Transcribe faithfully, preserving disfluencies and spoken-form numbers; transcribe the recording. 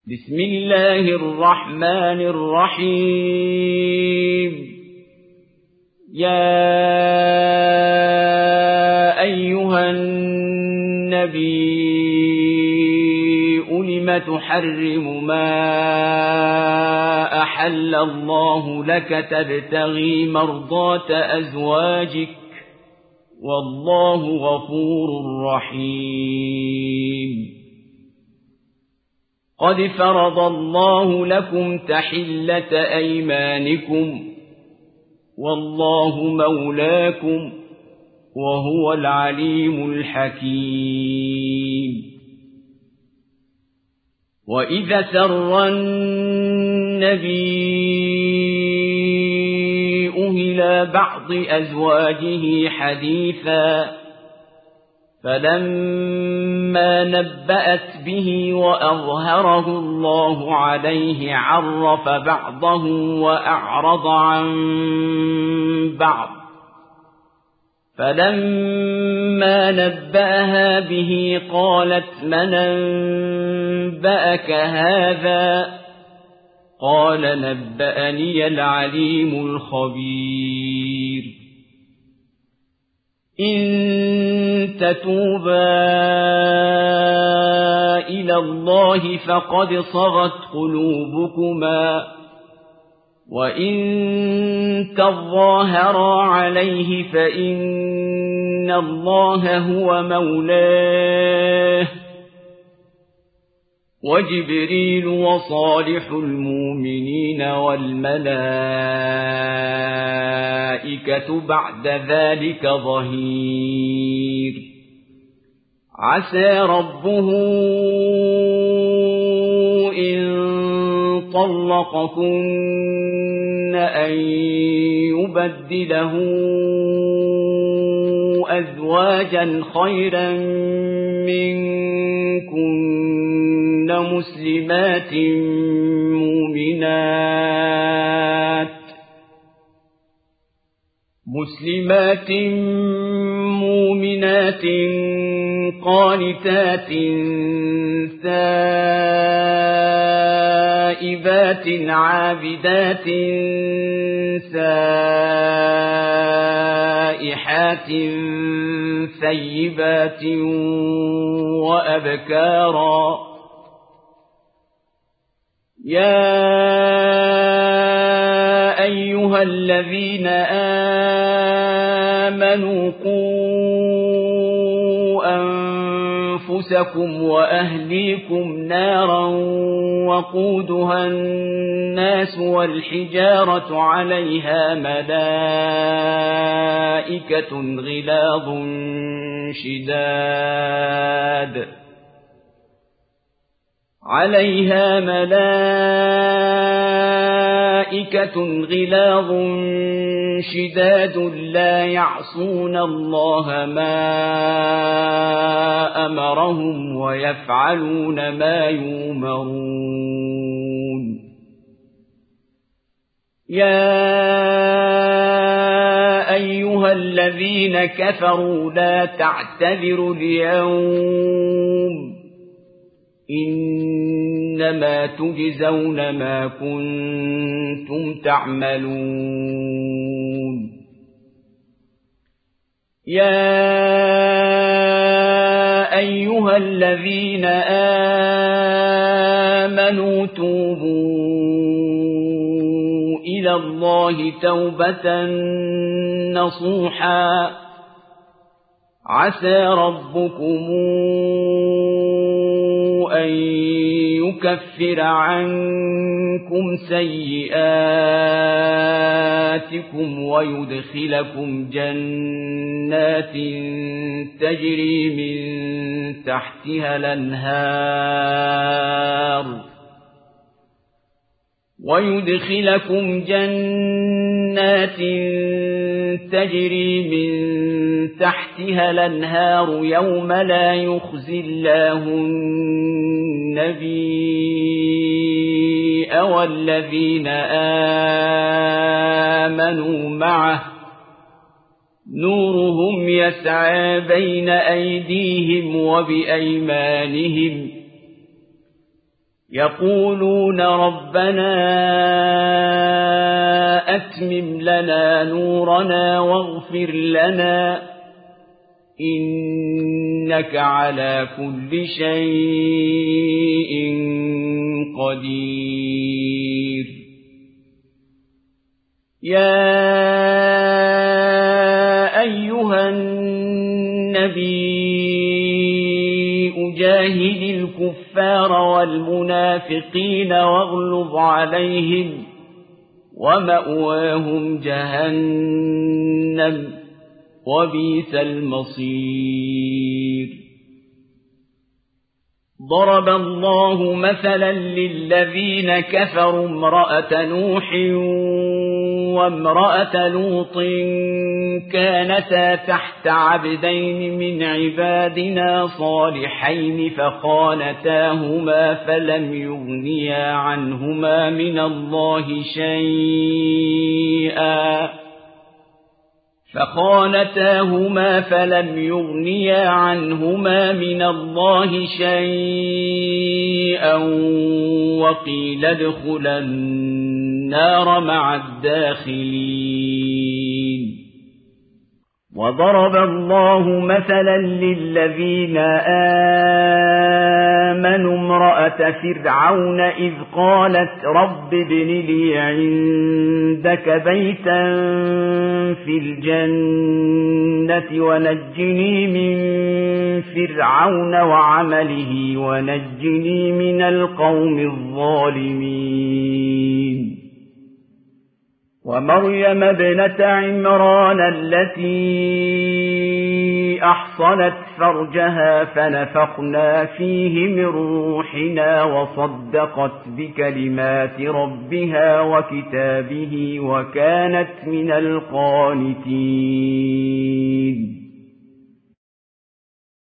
بسم الله الرحمن الرحيم يا أيها النبي لم تحرم ما أحل الله لك تبتغي مرضات أزواجك والله غفور رحيم قد فرض الله لكم تحلة أيمانكم والله مولاكم وهو العليم الحكيم وإذا سر النبي إلى بعض أزواجه حديثا فلما نبأت به وأظهره الله عليه عرف بعضه وأعرض عن بعض فلما نبأها به قالت من أنبأك هذا قال نبأني العليم الخبير إن تتوبا إلى الله فقد صغت قلوبكما وإن تظاهرا عليه فإن الله هو مولاه وجبريل وصالح المؤمنين والملائكة بعد ذلك ظهير عسى ربه إن طلقكن أن يبدله أزواجا خيرا منكن مسلمات مؤمنات مسلمات مؤمنات قانتات تائبات عابدات سائحات ثيبات وأبكارا يا أيها الذين آمنوا قوا أنفسكم وأهليكم نارا وقودها الناس والحجارة عليها ملائكة غلاظ شداد عليها ملائكة غلاظ شداد لا يعصون الله ما أمرهم ويفعلون ما يؤمرون يا أيها الذين كفروا لا تعتذروا اليوم إنما تجزون ما كنتم تعملون يا أيها الذين آمنوا توبوا إلى الله توبة نصوحا عسى ربكم أن يكفر عنكم سيئاتكم ويدخلكم جنات تجري من تحتها الأنهار ويدخلكم جنات تجري من تحتها الأنهار يوم لا يخزي الله النبي والذين آمنوا معه نورهم يسعى بين أيديهم وبأيمانهم يقولون ربنا أتمم لنا نورنا واغفر لنا إنك على كل شيء قدير يا أيها النبي أجاهد الكفار والمنافقين واغلظ عليهم ومأواهم جهنم وبئس المصير ضرب الله مثلا للذين كفروا امرأة نوح وامرأة لوط كانتا تحت عبدين من عبادنا صالحين فخانتاهما فلم يغنيا عنهما من الله شيئا فخانتاهما فلم يغنيا عنهما من الله شيئا وقيل ادخلا النار مع الداخلين وضرب الله مثلا للذين آمنوا امرأة فرعون إذ قالت رب ابن لي عندك بيتا في الجنة ونجني من فرعون وعمله ونجني من القوم الظالمين ومريم ابنة عمران التي أحصنت فرجها فنفخنا فيه من روحنا وصدقت بكلمات ربها وكتابه وكانت من القانتين